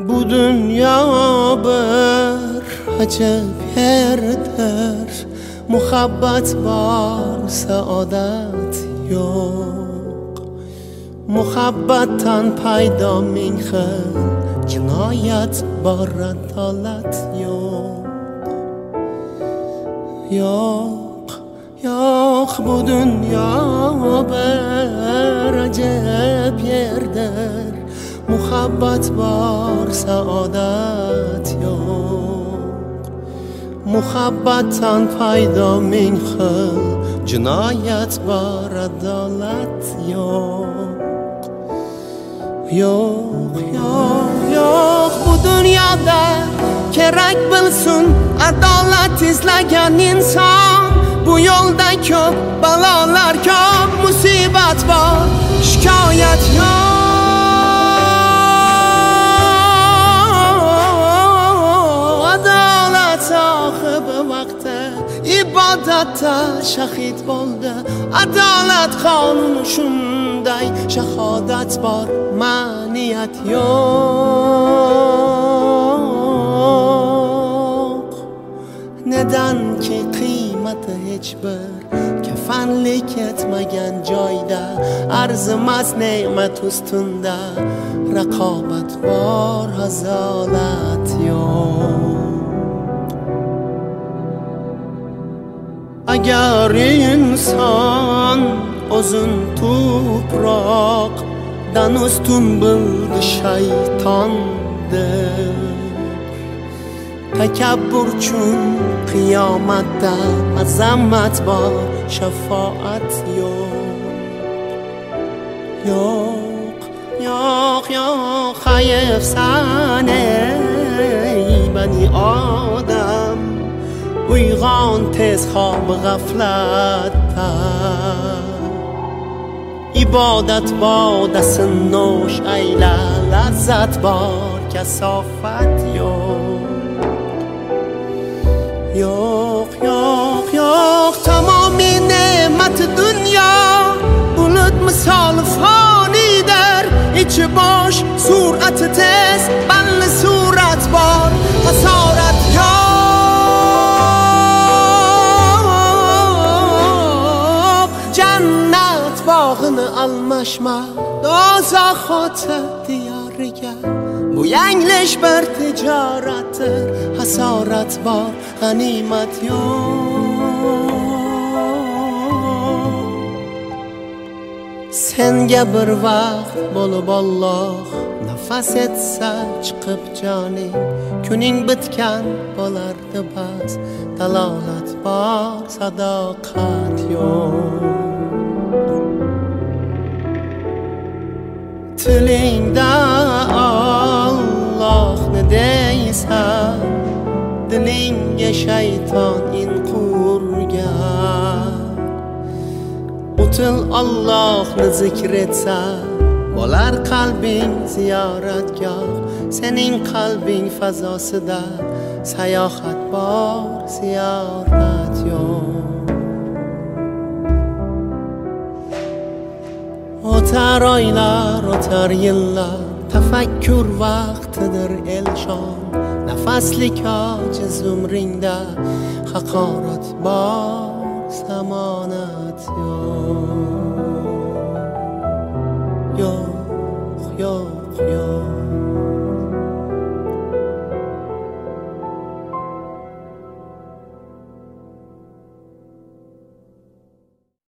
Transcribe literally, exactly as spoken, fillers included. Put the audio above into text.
Bu dünya bir acib yerdir. Muhabbet var, saadet yok. Muhabbattan paydo ming xil jinoyat bor, adolat yok. Yok, yok, bu dünya bir acib yerdir. Muhabbet var, saadet yok. Muhabbattan paydo ming xil jinoyat bor, adolat yok. Yok, yok, yok, bu dünyada kerak bilsin adolat izlagan inson. Bu yo'lda ko'p balolar, ko'p musibat bor, shikoyat yo'q. Ibodatda shahid bo'ldi, adolat qonuni shunday. Shahodat bor, ma'niyat yo'q. Nedanki qiymati hech bir kafanlik etmagan joyda, arzimas ne'mat ustunda raqobat bor, hazolat yo'q. Agar inson o'zin tuproqdan ustun bildi shaytondir. Takabbur uchun qiyomatda azamat bor, shafoat yo'q. Yo'q, yo'q, yo'q, hayfsan ey bani odam. Uyg'on tez xob g'aflatda, ibodat bodasin nosh ayla, lazzat bor, kasofat yo'q. Yo'q, yo'q, yo'q, tamomiy ne'mati dunyo bulut misoli fonidir. Ichi bosh, sur'ati tez, balli surat bor, hasorat yo'q. Bog'ini almashma dozoq ota diyoriga. Bu yanglish bir tijoratdir, hasorat bor, g'animat yo'q. Senga bir vaqt bo'lib Alloh nafas etsa chiqib joning, kuning bitgan bo'lardi bas. Dalolat bor, sadoqat yo'q. Tilingda Allohni deysan, dilingga shayton in qurgan. O'til Allohni zikr etsa, bo'lar qalbing ziyoratgoh. Sening qalbing fazosida sayohat bor, ziyorat yo'q. O'tar oylar, o'tar yillar, tafakkur vaqtidir elshon. Nafaslik ojiz umringda haqorat bor, zamonat yo'q. Yo'q, yo'q, yo'q.